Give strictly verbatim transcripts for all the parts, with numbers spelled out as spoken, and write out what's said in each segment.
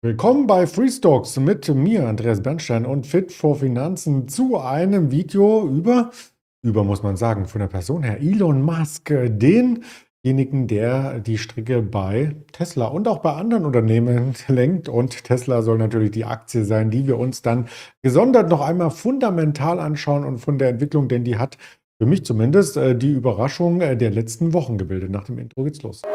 Willkommen bei Freestocks mit mir, Andreas Bernstein und Fit for Finanzen zu einem Video über, über muss man sagen, von der Person her, Elon Musk, äh, denjenigen, der die Stricke bei Tesla und auch bei anderen Unternehmen lenkt. Und Tesla soll natürlich die Aktie sein, die wir uns dann gesondert noch einmal fundamental anschauen und von der Entwicklung, denn die hat für mich zumindest äh, die Überraschung äh, der letzten Wochen gebildet. Nach dem Intro geht's los.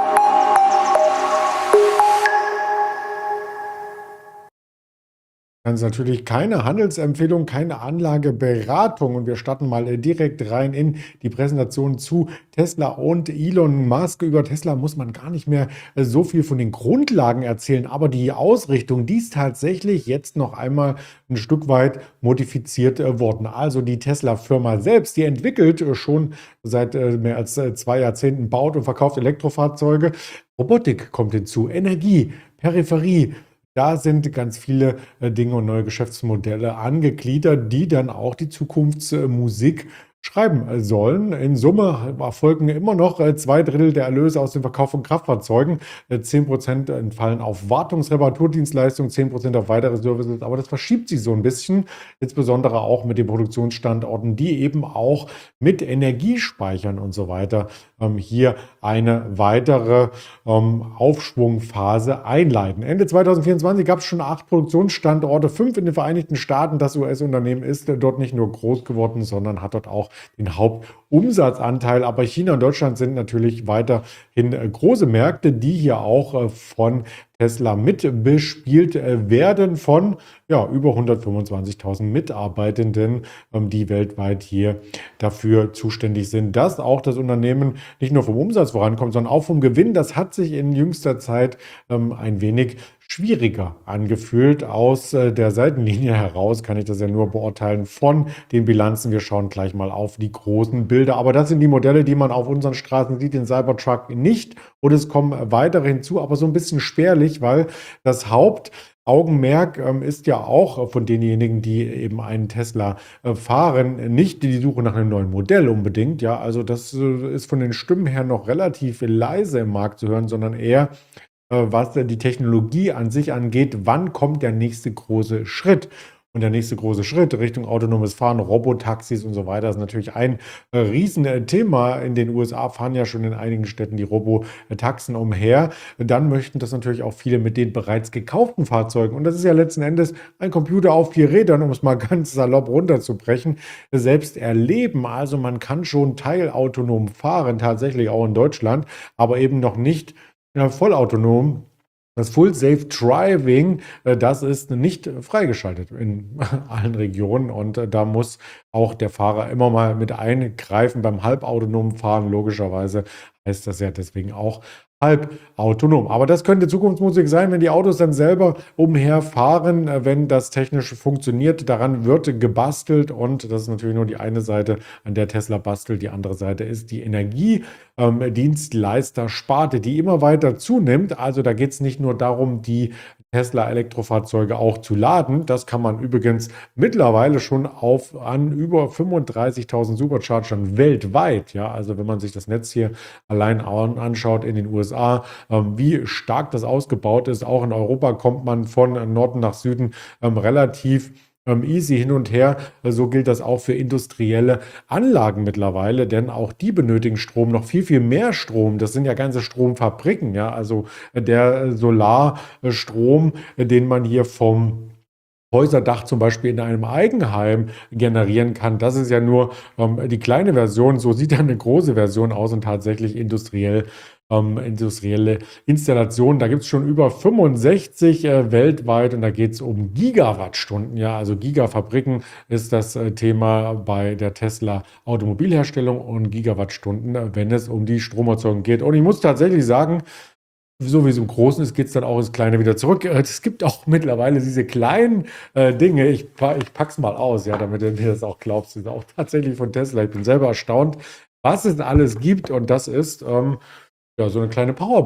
Das ist natürlich keine Handelsempfehlung, keine Anlageberatung und wir starten mal äh, direkt rein in die Präsentation zu Tesla und Elon Musk. Über Tesla muss man gar nicht mehr äh, so viel von den Grundlagen erzählen, aber die Ausrichtung, die ist tatsächlich jetzt noch einmal ein Stück weit modifiziert äh, worden. Also die Tesla-Firma selbst, die entwickelt äh, schon seit äh, mehr als äh, zwei Jahrzehnten, baut und verkauft Elektrofahrzeuge. Robotik kommt hinzu, Energie, Peripherie. Da sind ganz viele äh, Dinge und neue Geschäftsmodelle angegliedert, die dann auch die Zukunftsmusik schreiben äh, sollen. In Summe erfolgen immer noch äh, zwei Drittel der Erlöse aus dem Verkauf von Kraftfahrzeugen. Äh, zehn Prozent entfallen auf Wartungs-, Reparaturdienstleistungen, zehn Prozent auf weitere Services. Aber das verschiebt sich so ein bisschen, insbesondere auch mit den Produktionsstandorten, die eben auch mit Energiespeichern und so weiter ähm, hier eine weitere ähm, Aufschwungphase einleiten. Ende zweitausendvierundzwanzig gab es schon acht Produktionsstandorte, fünf in den Vereinigten Staaten. Das U S-Unternehmen ist äh, dort nicht nur groß geworden, sondern hat dort auch den Hauptumsatzanteil. Aber China und Deutschland sind natürlich weiterhin äh, große Märkte, die hier auch äh, von Tesla mit bespielt äh, werden von ja, über hundertfünfundzwanzigtausend Mitarbeitenden, ähm, die weltweit hier dafür zuständig sind, dass auch das Unternehmen nicht nur vom Umsatz vorankommt, sondern auch vom Gewinn. Das hat sich in jüngster Zeit ähm, ein wenig schwieriger angefühlt. Aus äh, der Seitenlinie heraus kann ich das ja nur beurteilen von den Bilanzen. Wir schauen gleich mal auf die großen Bilder. Aber das sind die Modelle, die man auf unseren Straßen sieht, den Cybertruck nicht. Und es kommen weitere hinzu, aber so ein bisschen spärlich, weil das Hauptaugenmerk ähm, ist ja auch von denjenigen, die eben einen Tesla äh, fahren, nicht die Suche nach einem neuen Modell unbedingt. Ja, also das äh, ist von den Stimmen her noch relativ leise im Markt zu hören, sondern eher äh, was die Technologie an sich angeht, wann kommt der nächste große Schritt? Und der nächste große Schritt Richtung autonomes Fahren, Robotaxis und so weiter ist natürlich ein äh, Riesenthema. In den U S A fahren ja schon in einigen Städten die Robotaxen umher. Dann möchten das natürlich auch viele mit den bereits gekauften Fahrzeugen. Und das ist ja letzten Endes ein Computer auf vier Rädern, um es mal ganz salopp runterzubrechen, selbst erleben. Also man kann schon teilautonom fahren, tatsächlich auch in Deutschland, aber eben noch nicht ja, vollautonom. Das Full Safe Driving, äh, das ist nicht freigeschaltet in allen Regionen und äh, da muss auch der Fahrer immer mal mit eingreifen beim halbautonomen Fahren. Logischerweise heißt das ja deswegen auch halbautonom. Aber das könnte Zukunftsmusik sein, wenn die Autos dann selber umherfahren, äh, wenn das technisch funktioniert. Daran wird gebastelt und das ist natürlich nur die eine Seite, an der Tesla bastelt. Die andere Seite ist die Energiedienstleister-Sparte, die immer weiter zunimmt. Also da geht es nicht nur darum, die Tesla-Elektrofahrzeuge auch zu laden. Das kann man übrigens mittlerweile schon auf an über fünfunddreißigtausend Superchargern weltweit. Ja, also wenn man sich das Netz hier allein an- anschaut in den U S A, ähm, wie stark das ausgebaut ist. Auch in Europa kommt man von Norden nach Süden ähm, relativ ähm, easy hin und her. So gilt das auch für industrielle Anlagen mittlerweile, denn auch die benötigen Strom, noch viel, viel mehr Strom. Das sind ja ganze Stromfabriken, ja. Also äh, der Solarstrom, äh, den man hier vom Häuserdach zum Beispiel in einem Eigenheim generieren kann. Das ist ja nur ähm, die kleine Version. So sieht dann eine große Version aus und tatsächlich industriell, ähm, industrielle Installationen. Da gibt es schon über fünfundsechzig äh, weltweit und da geht es um Gigawattstunden. Ja, also Gigafabriken ist das äh, Thema bei der Tesla Automobilherstellung und Gigawattstunden, äh, wenn es um die Stromerzeugung geht. Und ich muss tatsächlich sagen, so wie es im Großen ist, geht es dann auch ins Kleine wieder zurück. Äh, Es gibt auch mittlerweile diese kleinen äh, Dinge. Ich, pa ich pack's mal aus, ja, damit du mir das auch glaubst. Das ist auch tatsächlich von Tesla. Ich bin selber erstaunt, was es alles gibt. Und das ist ähm, ja so eine kleine Powerbank.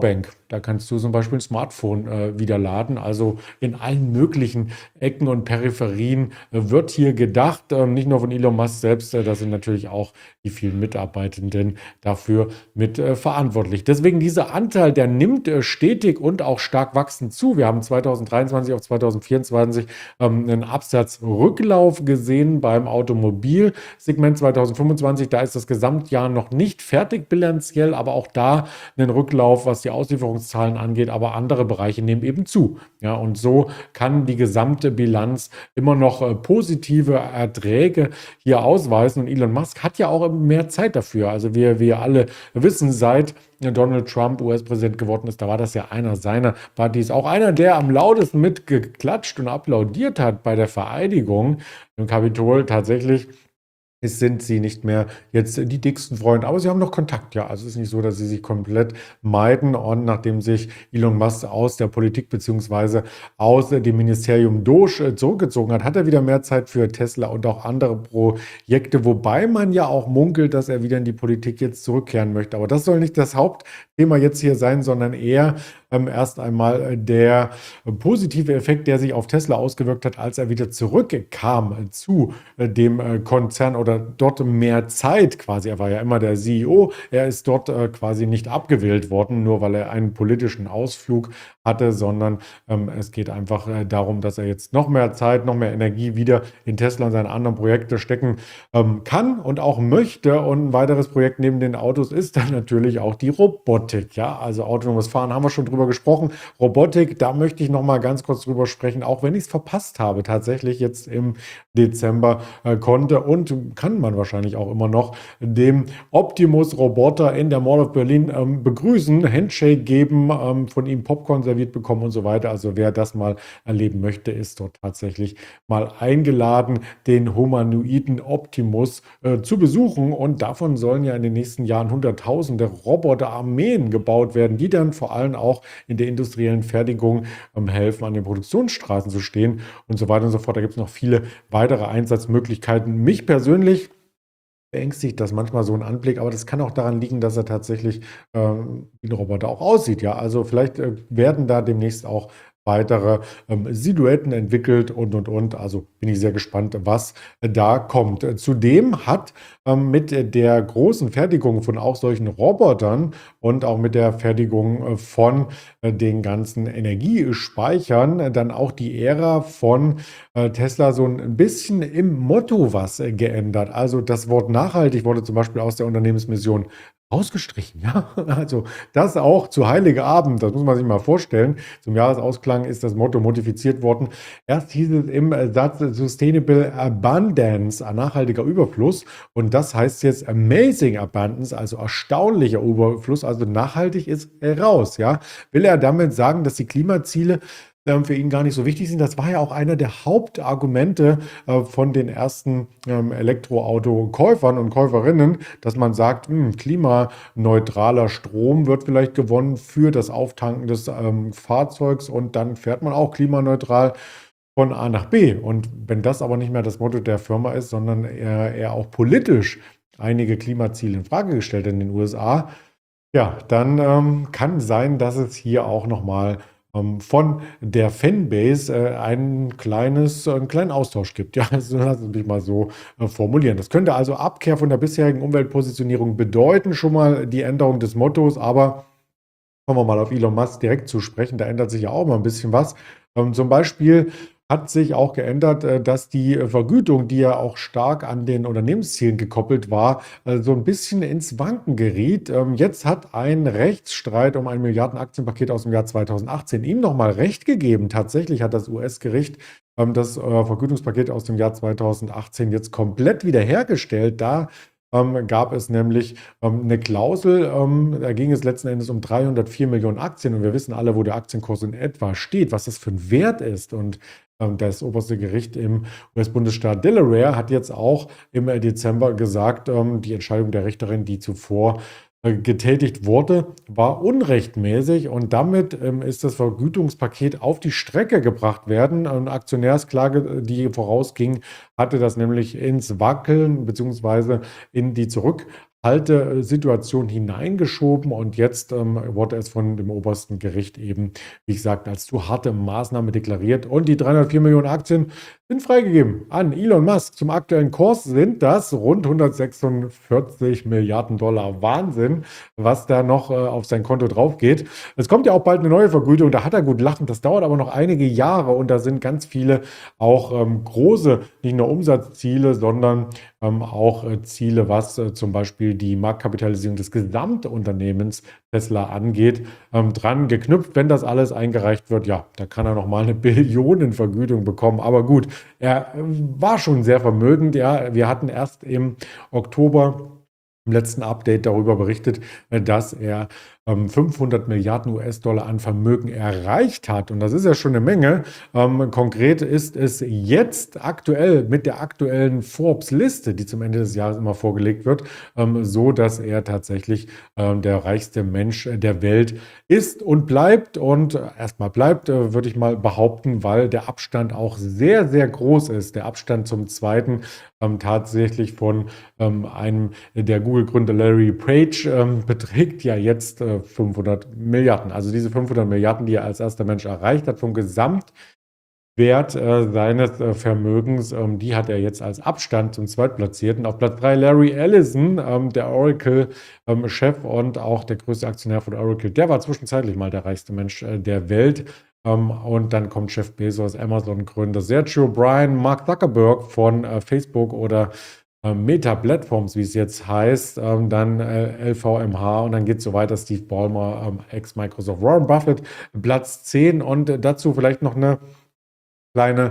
Da kannst du zum Beispiel ein Smartphone äh, wieder laden. Also in allen möglichen Ecken und Peripherien äh, wird hier gedacht, ähm, nicht nur von Elon Musk selbst, äh, da sind natürlich auch die vielen Mitarbeitenden dafür mit äh, verantwortlich. Deswegen dieser Anteil, der nimmt äh, stetig und auch stark wachsend zu. Wir haben zweitausenddreiundzwanzig auf zweitausendvierundzwanzig ähm, einen Absatzrücklauf gesehen beim Automobilsegment zweitausendfünfundzwanzig. Da ist das Gesamtjahr noch nicht fertig bilanziell, aber auch da einen Rücklauf, was die Auslieferungszahlen angeht, aber andere Bereiche nehmen eben zu. Ja, und so kann die gesamte Bilanz immer noch äh, positive Erträge hier ausweisen. Und Elon Musk hat ja auch mehr Zeit dafür. Also wir, wir alle wissen, seit Donald Trump U S-Präsident geworden ist, da war das ja einer seiner Partys, auch einer, der am lautesten mitgeklatscht und applaudiert hat bei der Vereidigung im Kapitol. Tatsächlich es sind sie nicht mehr jetzt die dicksten Freunde, aber sie haben noch Kontakt, ja. Also es ist nicht so, dass sie sich komplett meiden. Und nachdem sich Elon Musk aus der Politik beziehungsweise aus dem Ministerium Doge äh, zurückgezogen hat, hat er wieder mehr Zeit für Tesla und auch andere Projekte, wobei man ja auch munkelt, dass er wieder in die Politik jetzt zurückkehren möchte. Aber das soll nicht das Hauptthema jetzt hier sein, sondern eher ähm, erst einmal äh, der äh, positive Effekt, der sich auf Tesla ausgewirkt hat, als er wieder zurückkam äh, zu äh, dem äh, Konzern oder dort mehr Zeit quasi. Er war ja immer der C E O. Er ist dort äh, quasi nicht abgewählt worden, nur weil er einen politischen Ausflug hatte, sondern ähm, es geht einfach äh, darum, dass er jetzt noch mehr Zeit, noch mehr Energie wieder in Tesla und seine anderen Projekte stecken ähm, kann und auch möchte. Und ein weiteres Projekt neben den Autos ist dann natürlich auch die Robotik. Ja, also autonomes Fahren haben wir schon drüber gesprochen. Robotik, da möchte ich noch mal ganz kurz drüber sprechen, auch wenn ich es verpasst habe, tatsächlich jetzt im Dezember äh, konnte und kann man wahrscheinlich auch immer noch dem Optimus-Roboter in der Mall of Berlin ähm, begrüßen, Handshake geben, ähm, von ihm Popcorn serviert bekommen und so weiter. Also wer das mal erleben möchte, ist dort tatsächlich mal eingeladen, den humanoiden Optimus äh, zu besuchen. Und davon sollen ja in den nächsten Jahren hunderttausende Roboterarmeen gebaut werden, die dann vor allem auch in der industriellen Fertigung ähm, helfen, an den Produktionsstraßen zu stehen und so weiter und so fort. Da gibt es noch viele weitere Einsatzmöglichkeiten. Mich persönlich beängstigt das manchmal so ein Anblick, aber das kann auch daran liegen, dass er tatsächlich ähm, wie ein Roboter auch aussieht. Ja, also vielleicht äh, werden da demnächst auch weitere ähm, Silhouetten entwickelt und und und. Also bin ich sehr gespannt, was äh, da kommt. Äh, Zudem hat ähm, mit äh, der großen Fertigung von auch solchen Robotern und auch mit der Fertigung äh, von äh, den ganzen Energiespeichern äh, dann auch die Ära von äh, Tesla so ein bisschen im Motto was äh, geändert. Also das Wort nachhaltig wurde zum Beispiel aus der Unternehmensmission rausgestrichen. Ja, also das auch zu Heiligabend, das muss man sich mal vorstellen. Zum Jahresausklang ist das Motto modifiziert worden. Erst hieß es im äh, Satz Sustainable Abundance, ein nachhaltiger Überfluss. Und das heißt jetzt Amazing Abundance, also erstaunlicher Überfluss. Also nachhaltig ist äh, raus. Ja, will er damit sagen, dass die Klimaziele ähm, für ihn gar nicht so wichtig sind? Das war ja auch einer der Hauptargumente äh, von den ersten ähm, Elektroauto-Käufern und Käuferinnen, dass man sagt, hm, klimaneutraler Strom wird vielleicht gewonnen für das Auftanken des ähm, Fahrzeugs und dann fährt man auch klimaneutral von A nach B. Und wenn das aber nicht mehr das Motto der Firma ist, sondern eher, eher auch politisch einige Klimaziele in Frage gestellt in den U S A, ja, dann ähm, kann sein, dass es hier auch nochmal ähm, von der Fanbase äh, ein kleines, äh, einen kleinen Austausch gibt. Ja, also lass uns mich mal so äh, formulieren. Das könnte also Abkehr von der bisherigen Umweltpositionierung bedeuten, schon mal die Änderung des Mottos, aber kommen wir mal auf Elon Musk direkt zu sprechen. Da ändert sich ja auch mal ein bisschen was. Ähm, zum Beispiel hat sich auch geändert, äh, dass die äh, Vergütung, die ja auch stark an den Unternehmenszielen gekoppelt war, äh, so ein bisschen ins Wanken geriet. Ähm, Jetzt hat ein Rechtsstreit um ein Milliarden-Aktienpaket aus dem Jahr zweitausendachtzehn ihm nochmal Recht gegeben. Tatsächlich hat das U S-Gericht ähm, das äh, Vergütungspaket aus dem Jahr zweitausendachtzehn jetzt komplett wiederhergestellt. Da ähm, gab es nämlich ähm, eine Klausel, ähm, da ging es letzten Endes um dreihundertvier Millionen Aktien und wir wissen alle, wo der Aktienkurs in etwa steht, was das für ein Wert ist. Und ähm, das oberste Gericht im U S-Bundesstaat Delaware hat jetzt auch im äh, Dezember gesagt, ähm, die Entscheidung der Richterin, die zuvor äh, getätigt wurde, war unrechtmäßig und damit ähm, ist das Vergütungspaket auf die Strecke gebracht werden. Eine Aktionärsklage, die vorausging, hatte das nämlich ins Wackeln bzw. in die Zurückhaltung Haltesituation hineingeschoben und jetzt ähm, wurde es von dem obersten Gericht eben, wie gesagt, als zu harte Maßnahme deklariert und die dreihundertvier Millionen Aktien sind freigegeben an Elon Musk. Zum aktuellen Kurs sind das rund hundertsechsundvierzig Milliarden Dollar. Wahnsinn, was da noch äh, auf sein Konto drauf geht. Es kommt ja auch bald eine neue Vergütung, da hat er gut lachen. Das dauert aber noch einige Jahre und da sind ganz viele auch ähm, große, nicht nur Umsatzziele, sondern ähm, auch äh, Ziele, was äh, zum Beispiel die Marktkapitalisierung des Gesamtunternehmens Tesla angeht, ähm, dran geknüpft. Wenn das alles eingereicht wird, ja, da kann er nochmal eine Billionenvergütung bekommen. Aber gut, er äh, war schon sehr vermögend. Ja, wir hatten erst im Oktober im letzten Update darüber berichtet, äh, dass er ähm, fünfhundert Milliarden U S-Dollar an Vermögen erreicht hat. Und das ist ja schon eine Menge. Ähm, konkret ist es jetzt aktuell mit der aktuellen Forbes-Liste, die zum Ende des Jahres immer vorgelegt wird, ähm, so, dass er tatsächlich ähm, der reichste Mensch der Welt ist und bleibt. Und äh, erstmal bleibt, äh, würde ich mal behaupten, weil der Abstand auch sehr, sehr groß ist. Der Abstand zum zweiten ähm, tatsächlich von ähm, einem der Google-Gründer Larry Page ähm, beträgt ja jetzt äh, fünfhundert Milliarden. Also diese fünfhundert Milliarden, die er als erster Mensch erreicht hat vom Gesamtwert äh, seines äh, Vermögens, ähm, die hat er jetzt als Abstand zum Zweitplatzierten. Auf Platz drei Larry Ellison, ähm, der Oracle-Chef ähm, und auch der größte Aktionär von Oracle. Der war zwischenzeitlich mal der reichste Mensch äh, der Welt. Um, und dann kommt Jeff Bezos, Amazon-Gründer, Sergio Brin, Mark Zuckerberg von äh, Facebook oder äh, Meta Platforms, wie es jetzt heißt, ähm, dann äh, L V M H und dann geht es so weiter, Steve Ballmer, ähm, Ex-Microsoft, Warren Buffett, Platz zehn und äh, dazu vielleicht noch eine kleine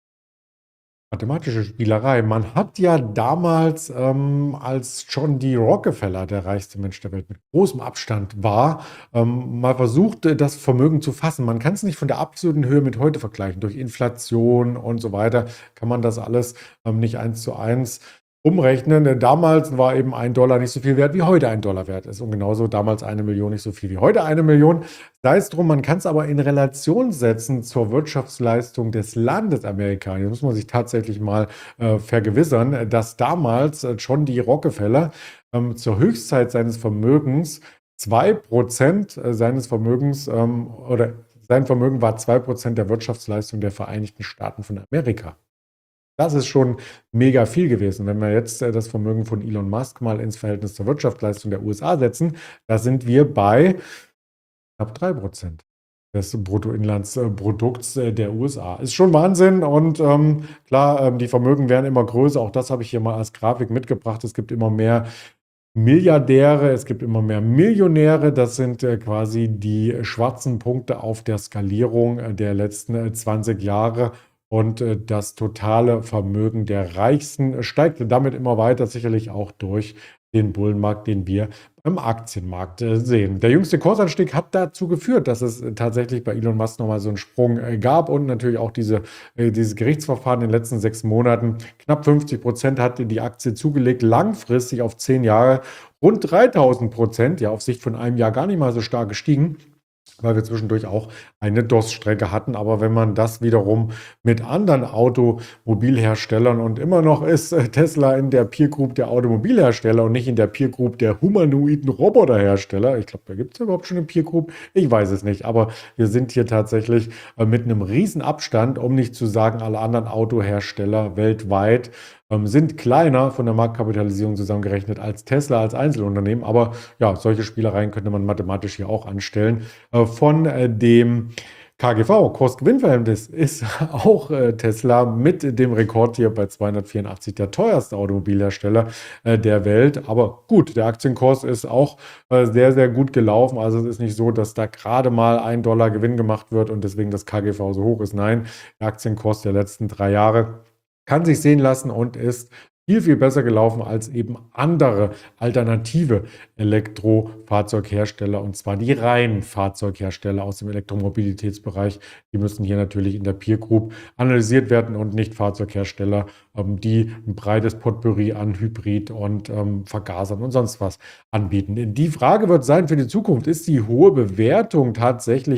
mathematische Spielerei. Man hat ja damals, ähm, als John D. Rockefeller der reichste Mensch der Welt mit großem Abstand war, ähm, mal versucht, äh, das Vermögen zu fassen. Man kann es nicht von der absoluten Höhe mit heute vergleichen. Durch Inflation und so weiter kann man das alles ähm, nicht eins zu eins umrechnen. Denn damals war eben ein Dollar nicht so viel wert, wie heute ein Dollar wert ist. Und genauso damals eine Million nicht so viel wie heute eine Million. Sei es drum, man kann es aber in Relation setzen zur Wirtschaftsleistung des Landes Amerika. Hier muss man sich tatsächlich mal äh, vergewissern, dass damals äh, John D. Rockefeller ähm, zur Höchstzeit seines Vermögens zwei Prozent äh, seines Vermögens ähm, oder sein Vermögen war zwei Prozent der Wirtschaftsleistung der Vereinigten Staaten von Amerika. Das ist schon mega viel gewesen. Wenn wir jetzt äh, das Vermögen von Elon Musk mal ins Verhältnis zur Wirtschaftsleistung der U S A setzen, da sind wir bei knapp drei Prozent des Bruttoinlandsprodukts äh, der U S A. Ist schon Wahnsinn und ähm, klar, ähm, die Vermögen werden immer größer. Auch das habe ich hier mal als Grafik mitgebracht. Es gibt immer mehr Milliardäre, es gibt immer mehr Millionäre. Das sind äh, quasi die schwarzen Punkte auf der Skalierung äh, der letzten äh, zwanzig Jahre. Und äh, das totale Vermögen der Reichsten äh, steigt damit immer weiter, sicherlich auch durch den Bullenmarkt, den wir im Aktienmarkt äh, sehen. Der jüngste Kursanstieg hat dazu geführt, dass es äh, tatsächlich bei Elon Musk nochmal so einen Sprung äh, gab und natürlich auch diese, äh, dieses Gerichtsverfahren in den letzten sechs Monaten. Knapp fünfzig Prozent hat die Aktie zugelegt, langfristig auf zehn Jahre rund dreitausend Prozent, ja auf Sicht von einem Jahr gar nicht mal so stark gestiegen, weil wir zwischendurch auch eine Durststrecke hatten. Aber wenn man das wiederum mit anderen Automobilherstellern und immer noch ist äh, Tesla in der Peer Group der Automobilhersteller und nicht in der Peer Group der humanoiden Roboterhersteller. Ich glaube, da gibt es überhaupt schon eine Peer Group. Ich weiß es nicht. Aber wir sind hier tatsächlich äh, mit einem riesen Abstand, um nicht zu sagen, alle anderen Autohersteller weltweit ähm, sind kleiner von der Marktkapitalisierung zusammengerechnet als Tesla als Einzelunternehmen. Aber ja, solche Spielereien könnte man mathematisch hier auch anstellen. Äh, von äh, dem K G V, Kurs-Gewinn-Verhältnis, ist auch äh, Tesla mit dem Rekord hier bei zweihundertvierundachtzig der teuerste Automobilhersteller äh, der Welt. Aber gut, der Aktienkurs ist auch äh, sehr, sehr gut gelaufen. Also es ist nicht so, dass da gerade mal ein Dollar Gewinn gemacht wird und deswegen das K G V so hoch ist. Nein, der Aktienkurs der letzten drei Jahre kann sich sehen lassen und ist viel, viel besser gelaufen als eben andere alternative Elektrofahrzeughersteller, und zwar die reinen Fahrzeughersteller aus dem Elektromobilitätsbereich. Die müssen hier natürlich in der Peer Group analysiert werden und nicht Fahrzeughersteller, ähm, die ein breites Potpourri an Hybrid und ähm, Vergasern und sonst was anbieten. Die Frage wird sein für die Zukunft, ist die hohe Bewertung tatsächlich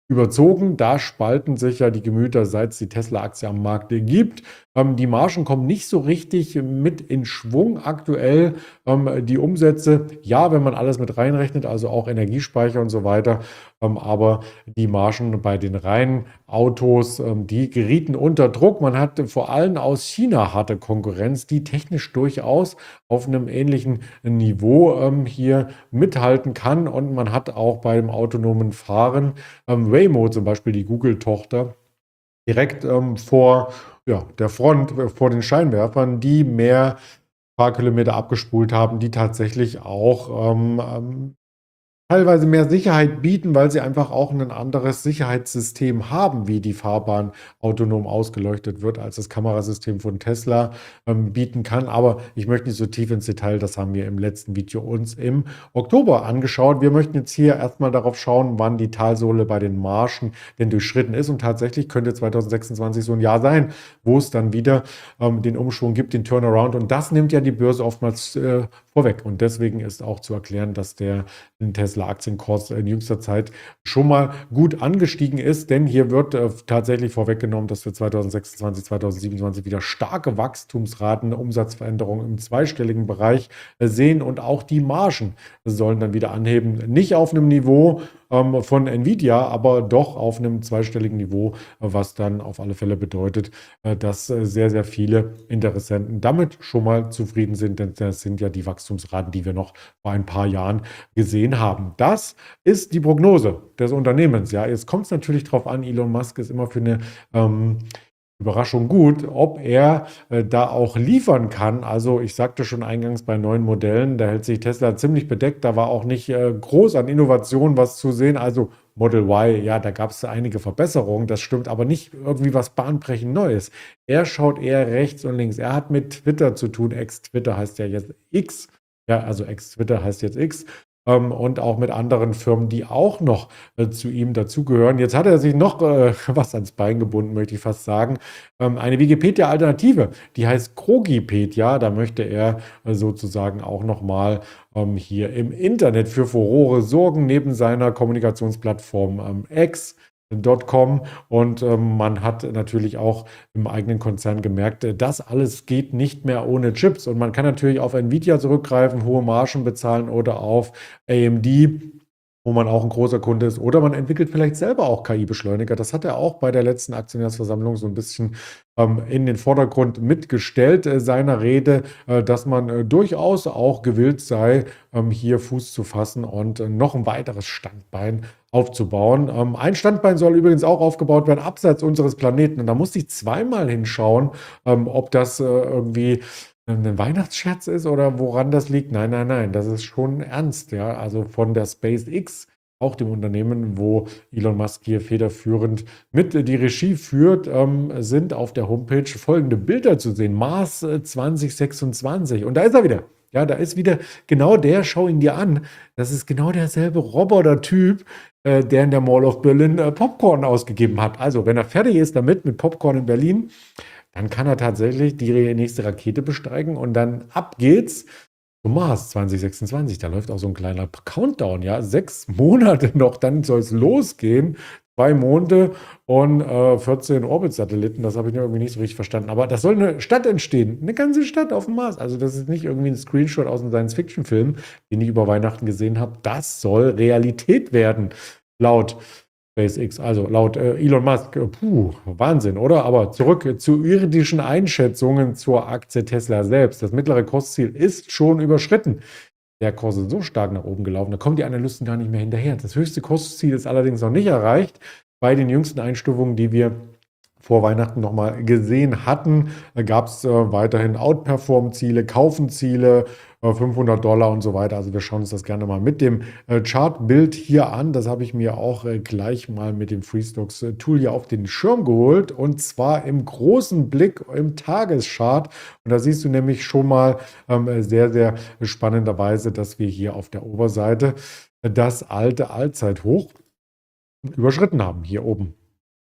überzogen. Da spalten sich ja die Gemüter, seit es die Tesla-Aktie am Markt gibt. Ähm, die Margen kommen nicht so richtig mit in Schwung aktuell. Ähm, die Umsätze, ja, wenn man alles mit reinrechnet, also auch Energiespeicher und so weiter, ähm, aber die Margen bei den reinen Autos, ähm, die gerieten unter Druck. Man hatte vor allem aus China harte Konkurrenz, die technisch durchaus auf einem ähnlichen Niveau ähm, hier mithalten kann. Und man hat auch beim autonomen Fahren ähm, Waymo, zum Beispiel die Google-Tochter, direkt ähm, vor ja, der Front, äh, vor den Scheinwerfern, die mehr Fahrkilometer abgespult haben, die tatsächlich auch ähm, ähm, teilweise mehr Sicherheit bieten, weil sie einfach auch ein anderes Sicherheitssystem haben, wie die Fahrbahn autonom ausgeleuchtet wird, als das Kamerasystem von Tesla ähm, bieten kann. Aber ich möchte nicht so tief ins Detail, das haben wir im letzten Video uns im Oktober angeschaut. Wir möchten jetzt hier erstmal darauf schauen, wann die Talsohle bei den Margen denn durchschritten ist. Und tatsächlich könnte zwanzig sechsundzwanzig so ein Jahr sein, wo es dann wieder ähm, den Umschwung gibt, den Turnaround. Und das nimmt ja die Börse oftmals äh, vorweg. Und deswegen ist auch zu erklären, dass der Tesla-Aktienkurs in jüngster Zeit schon mal gut angestiegen ist, denn hier wird äh, tatsächlich vorweggenommen, dass wir zwanzig sechsundzwanzig, zwanzig siebenundzwanzig wieder starke Wachstumsraten, Umsatzveränderungen im zweistelligen Bereich äh, sehen und auch die Margen sollen dann wieder anheben. Nicht auf einem Niveau ähm, von Nvidia, aber doch auf einem zweistelligen Niveau, äh, was dann auf alle Fälle bedeutet, äh, dass äh, sehr, sehr viele Interessenten damit schon mal zufrieden sind, denn das sind ja die Wachstumsraten, die wir noch vor ein paar Jahren gesehen haben. Das ist die Prognose des Unternehmens. Ja, jetzt kommt es natürlich darauf an, Elon Musk ist immer für eine ähm, Überraschung gut, ob er äh, da auch liefern kann. Also ich sagte schon eingangs bei neuen Modellen, da hält sich Tesla ziemlich bedeckt. Da war auch nicht äh, groß an Innovation was zu sehen. Also Model Y, ja, da gab es einige Verbesserungen. Das stimmt, aber nicht irgendwie was bahnbrechend Neues. Er schaut eher rechts und links. Er hat mit Twitter zu tun. Ex-Twitter heißt ja jetzt X. Ja, also Ex-Twitter heißt jetzt X. Ähm, und auch mit anderen Firmen, die auch noch äh, zu ihm dazugehören. Jetzt hat er sich noch äh, was ans Bein gebunden, möchte ich fast sagen. Ähm, eine Wikipedia-Alternative, die heißt Krogipedia. Da möchte er äh, sozusagen auch nochmal ähm, hier im Internet für Furore sorgen, neben seiner Kommunikationsplattform ähm, X. .com und ähm, man hat natürlich auch im eigenen Konzern gemerkt, äh, das alles geht nicht mehr ohne Chips und man kann natürlich auf Nvidia zurückgreifen, hohe Margen bezahlen oder auf A M D, wo man auch ein großer Kunde ist, oder man entwickelt vielleicht selber auch K I-Beschleuniger. Das hat er auch bei der letzten Aktionärsversammlung so ein bisschen ähm, in den Vordergrund mitgestellt, äh, seiner Rede, äh, dass man äh, durchaus auch gewillt sei, ähm, hier Fuß zu fassen und äh, noch ein weiteres Standbein aufzubauen. Ähm, ein Standbein soll übrigens auch aufgebaut werden, abseits unseres Planeten. Und da musste ich zweimal hinschauen, ähm, ob das äh, irgendwie ein Weihnachtsscherz ist oder woran das liegt. Nein, nein, nein, das ist schon ernst, ja. Also von der SpaceX, auch dem Unternehmen, wo Elon Musk hier federführend mit die Regie führt, ähm, sind auf der Homepage folgende Bilder zu sehen. Mars äh, zwanzig sechsundzwanzig. Und da ist er wieder. Ja, da ist wieder genau der, schau ihn dir an. Das ist genau derselbe Roboter-Typ, äh, der in der Mall of Berlin äh, Popcorn ausgegeben hat. Also, wenn er fertig ist damit, mit Popcorn in Berlin, dann kann er tatsächlich die nächste Rakete besteigen und dann ab geht's zum Mars zwanzig sechsundzwanzig. Da läuft auch so ein kleiner Countdown, ja. Sechs Monate noch, dann soll es losgehen. Zwei Monde und äh, vierzehn Orbit-Satelliten, das habe ich nur irgendwie nicht so richtig verstanden. Aber das soll eine Stadt entstehen, eine ganze Stadt auf dem Mars. Also das ist nicht irgendwie ein Screenshot aus einem Science-Fiction-Film, den ich über Weihnachten gesehen habe. Das soll Realität werden, laut SpaceX, also laut äh, Elon Musk. Äh, Puh, Wahnsinn, oder? Aber zurück äh, zu irdischen Einschätzungen zur Aktie Tesla selbst. Das mittlere Kursziel ist schon überschritten. Der Kurs ist so stark nach oben gelaufen, da kommen die Analysten gar nicht mehr hinterher. Das höchste Kursziel ist allerdings noch nicht erreicht. Bei den jüngsten Einstufungen, die wir vor Weihnachten nochmal gesehen hatten, gab es äh, weiterhin Outperform-Ziele, Kaufen-Ziele, äh, fünfhundert Dollar und so weiter. Also wir schauen uns das gerne mal mit dem äh, Chartbild hier an. Das habe ich mir auch äh, gleich mal mit dem Freestocks-Tool hier auf den Schirm geholt, und zwar im großen Blick im Tageschart. Und da siehst du nämlich schon mal ähm, sehr, sehr spannenderweise, dass wir hier auf der Oberseite das alte Allzeithoch überschritten haben, hier oben.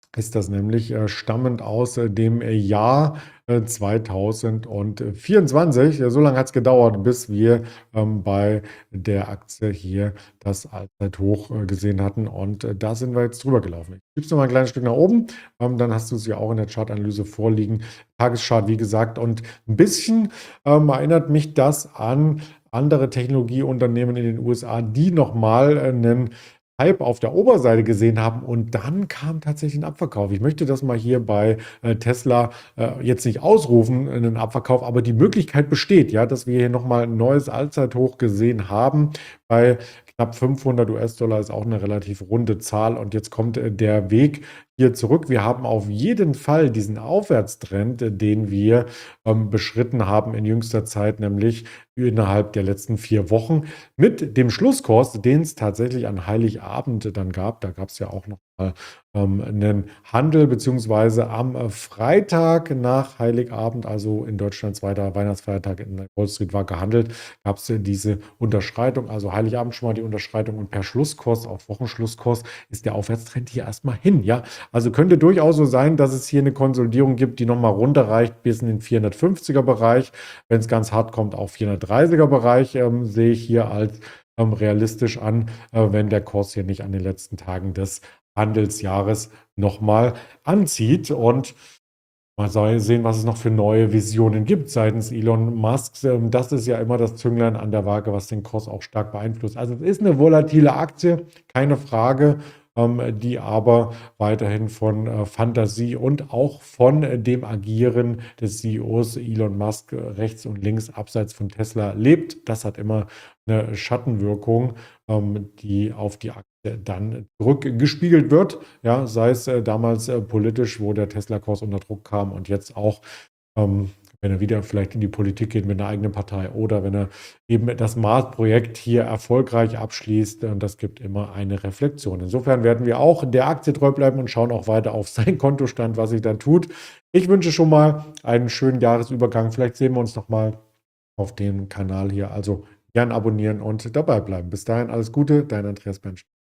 ist das nämlich, äh, stammend aus, äh, dem äh, Jahr, äh, zweitausendvierundzwanzig. Ja, so lange hat es gedauert, bis wir, ähm, bei der Aktie hier das Allzeithoch, äh, gesehen hatten und, äh, da sind wir jetzt drüber gelaufen. Ich schiebe es noch mal 'n kleines Stück nach oben, ähm, dann hast du es ja auch in der Chartanalyse vorliegen. Tageschart, wie gesagt, und ein bisschen, ähm, erinnert mich das an andere Technologieunternehmen in den U S A, die noch mal, äh, 'nen Hype auf der Oberseite gesehen haben und dann kam tatsächlich ein Abverkauf. Ich möchte das mal hier bei, äh, Tesla, äh, jetzt nicht ausrufen, einen Abverkauf, aber die Möglichkeit besteht, ja, dass wir hier noch mal 'n neues Allzeithoch gesehen haben. Bei knapp fünfhundert US-Dollar ist auch eine relativ runde Zahl und jetzt kommt, äh, der Weg hier zurück. Wir haben auf jeden Fall diesen Aufwärtstrend, äh, den wir, ähm, beschritten haben in jüngster Zeit, nämlich innerhalb der letzten vier Wochen. Mit dem Schlusskurs, den es tatsächlich an Heiligabend dann gab, da gab es ja auch noch mal, ähm, 'nen Handel, beziehungsweise am, äh, Freitag nach Heiligabend, also in Deutschland zweiter Weihnachtsfeiertag in der Wall Street war gehandelt, gab es diese Unterschreitung, also Heiligabend schon mal die Unterschreitung und per Schlusskurs auf Wochenschlusskurs ist der Aufwärtstrend hier erst mal hin, ja? Also, könnte durchaus so sein, dass es hier eine Konsolidierung gibt, die noch mal runterreicht bis in den vierhundertfünfziger Bereich. Wenn es ganz hart kommt, auch vierhundertdreißiger Bereich, ähm, sehe ich hier als, ähm, realistisch an, äh, wenn der Kurs hier nicht an den letzten Tagen des Handelsjahres noch mal anzieht. Und mal sei sehen, was es noch für neue Visionen gibt seitens Elon Musks. Ähm, das ist ja immer das Zünglein an der Waage, was den Kurs auch stark beeinflusst. Also, es ist eine volatile Aktie, keine Frage, ähm, die aber weiterhin von, äh, Fantasie und auch von, äh, dem Agieren des C E Os Elon Musk, äh, rechts und links abseits von Tesla lebt. Das hat immer eine Schattenwirkung, ähm, die auf die Aktie dann zurückgespiegelt wird. Ja, sei es, äh, damals, äh, politisch, wo der Tesla-Kurs unter Druck kam und jetzt auch, ähm, wenn er wieder vielleicht in die Politik geht mit einer eigenen Partei oder wenn er eben das Mars-Projekt hier erfolgreich abschließt, und das gibt immer eine Reflexion. Insofern werden wir auch der Aktie treu bleiben und schauen auch weiter auf seinen Kontostand, was sich dann tut. Ich wünsche schon mal einen schönen Jahresübergang. Vielleicht sehen wir uns noch mal auf dem Kanal hier. Also, gern abonnieren und dabei bleiben. Bis dahin alles Gute, dein Andreas Bensch.